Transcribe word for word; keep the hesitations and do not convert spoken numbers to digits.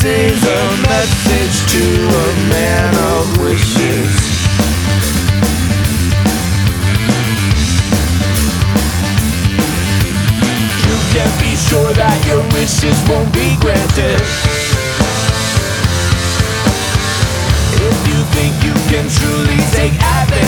is a message to a man of wishes. You can be sure that your wishes won't be granted. If you think you can truly take advantage